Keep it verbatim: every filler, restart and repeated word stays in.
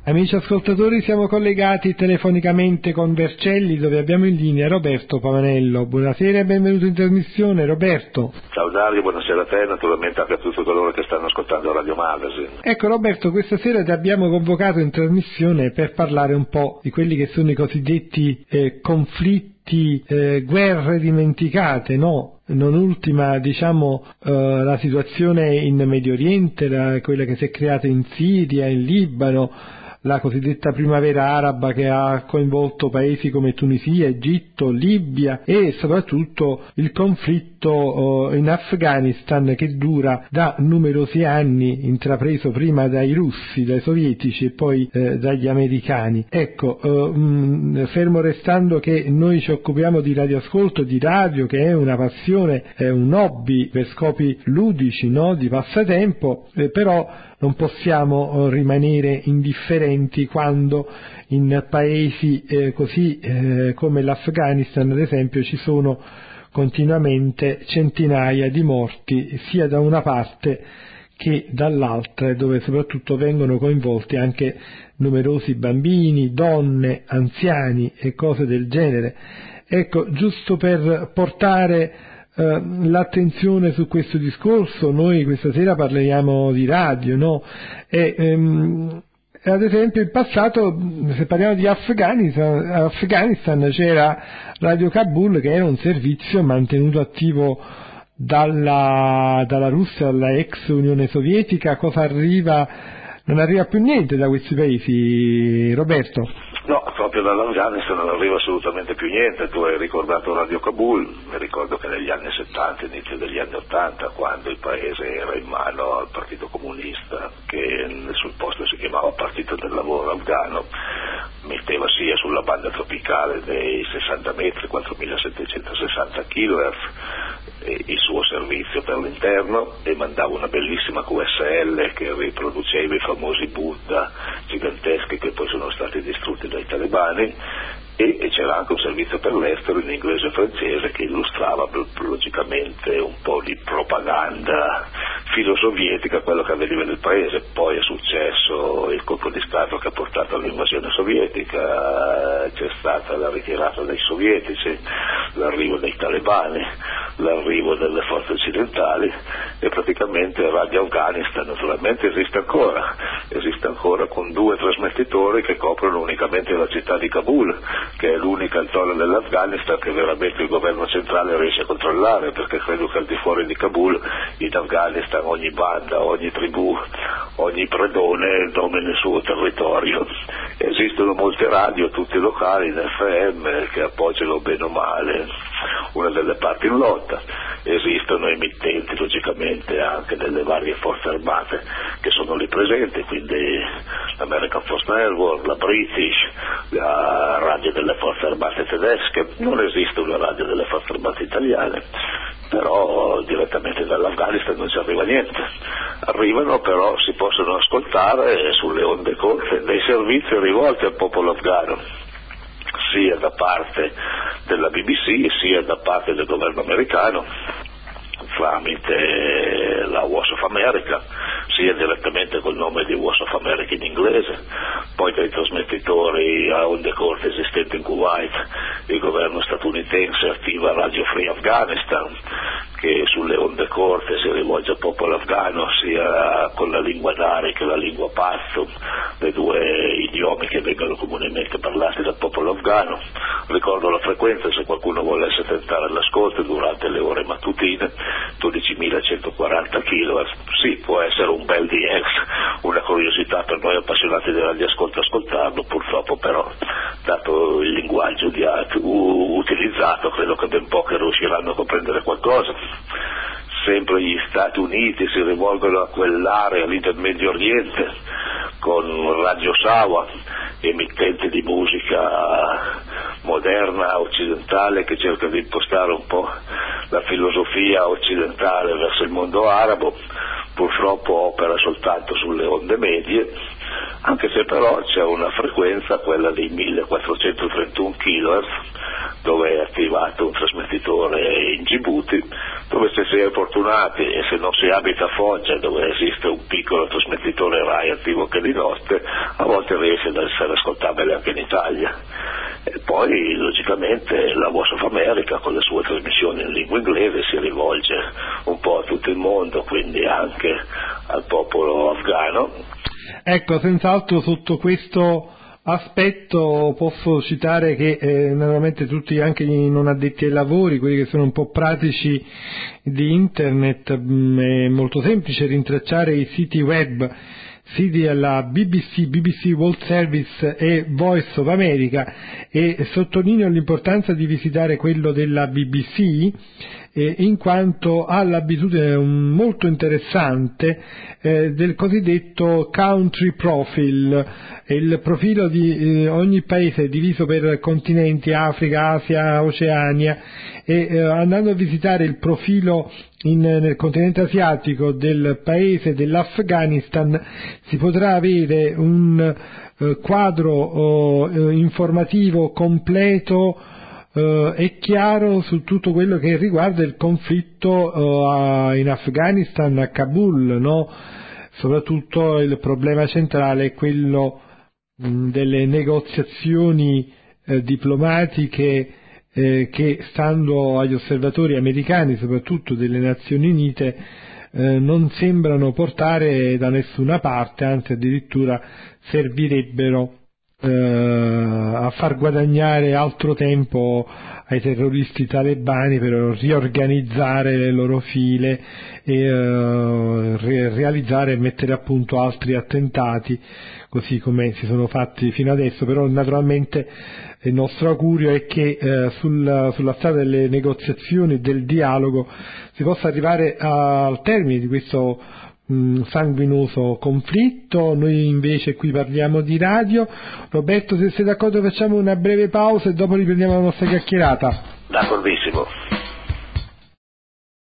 Amici ascoltatori, siamo collegati telefonicamente con Vercelli, dove abbiamo in linea Roberto Pavanello. Buonasera e benvenuto in trasmissione, Roberto. Ciao Dario, buonasera a te e naturalmente anche a tutti coloro che stanno ascoltando Radio Magazine. Ecco Roberto, questa sera ti abbiamo convocato in trasmissione per parlare un po' di quelli che sono i cosiddetti eh, conflitti, eh, guerre dimenticate, no? Non ultima, diciamo, eh, la situazione in Medio Oriente, la, quella che si è creata in Siria, in Libano, la cosiddetta primavera araba che ha coinvolto paesi come Tunisia, Egitto, Libia e soprattutto il conflitto eh, in Afghanistan che dura da numerosi anni, intrapreso prima dai russi, dai sovietici e poi eh, dagli americani. Ecco, eh, mh, fermo restando che noi ci occupiamo di radioascolto, di radio, che è una passione, è un hobby per scopi ludici, no? Di passatempo, eh, però non possiamo rimanere indifferenti quando in paesi eh, così eh, come l'Afghanistan, ad esempio, ci sono continuamente centinaia di morti sia da una parte che dall'altra, dove soprattutto vengono coinvolti anche numerosi bambini, donne, anziani e cose del genere. Ecco, giusto per portare Uh, l'attenzione su questo discorso, noi questa sera parliamo di radio, no? E, um, ad esempio in passato, se parliamo di Afghanistan, Afghanistan c'era Radio Kabul, che era un servizio mantenuto attivo dalla, dalla Russia, dalla ex Unione Sovietica. Cosa arriva? Non arriva più niente da questi paesi, Roberto? No, proprio dall'Afghanistan non arriva assolutamente più niente. Tu hai ricordato Radio Kabul, mi ricordo che negli anni settanta, inizio degli anni ottanta, quando il paese era in mano al Partito Comunista, che sul posto si chiamava Partito del Lavoro Afghano, metteva sia sulla banda tropicale dei sessanta metri, quattromilasettecentosessanta chilohertz, il suo servizio per l'interno e mandava una bellissima Q S L che riproduceva i famosi Buddha giganteschi che poi sono stati distrutti dai talebani, e, e c'era anche un servizio per l'estero in inglese e francese che illustrava logicamente un po' di propaganda filosovietica quello che avveniva nel paese. Poi è successo il colpo di stato che ha portato all'invasione sovietica, c'è stata la ritirata dei sovietici, l'arrivo dei talebani, l'arrivo delle forze occidentali e praticamente Radio Afghanistan naturalmente esiste ancora, esiste ancora con due trasmettitori che coprono unicamente la città di Kabul, che è l'unica zona dell'Afghanistan che veramente il governo centrale riesce a controllare, perché credo che al di fuori di Kabul in Afghanistan ogni banda, ogni tribù, ogni predone domina il suo territorio. Esistono molte radio, tutte locali in F M, che appoggiano bene o male una delle parti in lotta. Esistono emittenti logicamente anche delle varie forze armate che sono lì presenti, quindi l'American Force Network, la British, la radio delle forze armate tedesche. Non esiste una radio delle forze armate italiane, però direttamente dall'Afghanistan non ci arriva niente. Arrivano però, si possono ascoltare sulle onde corte dei servizi rivolti al popolo afghano, sia da parte della B B C sia da parte del governo americano tramite la Voice of America, sia direttamente col nome di Voice of America in inglese, poi dai trasmettitori a onde corte esistenti in Kuwait il governo statunitense attiva Radio Free Afghanistan, che sulle onde corte si rivolge al popolo afghano sia con la lingua dari che la lingua pashtun, le due idiomi che vengono comunemente parlati dal popolo afghano. Ricordo la frequenza, se qualcuno volesse tentare l'ascolto durante le ore mattutine, dodicimilacentoquaranta chilohertz. Sì, può essere un bel D X, una curiosità per noi appassionati di radioascolto ascoltarlo, purtroppo però, dato il linguaggio di, uh, utilizzato, credo che ben pochi riusciranno a comprendere qualcosa. Sempre gli Stati Uniti si rivolgono a quell'area lì del Medio Oriente con Radio Sawa, emittente di musica moderna occidentale che cerca di impostare un po' la filosofia occidentale verso il mondo arabo. Purtroppo opera soltanto sulle onde medie, anche se però c'è una frequenza, quella dei millequattrocentotrentuno chilohertz, dove è attivato un trasmettitore in Djibouti, dove se si è fortunati e se non si abita a Foggia, dove esiste un piccolo trasmettitore Rai attivo anche di notte, a volte riesce ad essere ascoltabile anche in Italia. E poi logicamente la Voice of America con le sue trasmissioni in lingua inglese si rivolge un po' a tutto il mondo, quindi anche al popolo afghano. Ecco, senz'altro sotto questo aspetto posso citare che eh, naturalmente tutti anche i non addetti ai lavori, quelli che sono un po' pratici di internet, mh, è molto semplice rintracciare i siti web, siti della B B C, B B C World Service e Voice of America, e sottolineo l'importanza di visitare quello della B B C eh, in quanto ha l'abitudine molto interessante eh, del cosiddetto country profile, il profilo di eh, ogni paese diviso per continenti, Africa, Asia, Oceania, e eh, andando a visitare il profilo in, nel continente asiatico del paese dell'Afghanistan si potrà avere un eh, quadro oh, eh, informativo completo eh, e chiaro su tutto quello che riguarda il conflitto eh, in Afghanistan, a Kabul, no? Soprattutto il problema centrale è quello mh, delle negoziazioni eh, diplomatiche eh, che, stando agli osservatori americani, soprattutto delle Nazioni Unite, eh, non sembrano portare da nessuna parte, anzi addirittura servirebbero eh, a far guadagnare altro tempo ai terroristi talebani per riorganizzare le loro file e eh, re- realizzare e mettere a punto altri attentati, così come si sono fatti fino adesso. Però naturalmente il nostro augurio è che eh, sul, sulla strada delle negoziazioni e del dialogo si possa arrivare a, al termine di questo mh, sanguinoso conflitto. Noi invece qui parliamo di radio. Roberto, se sei d'accordo facciamo una breve pausa e dopo riprendiamo la nostra chiacchierata. D'accordissimo.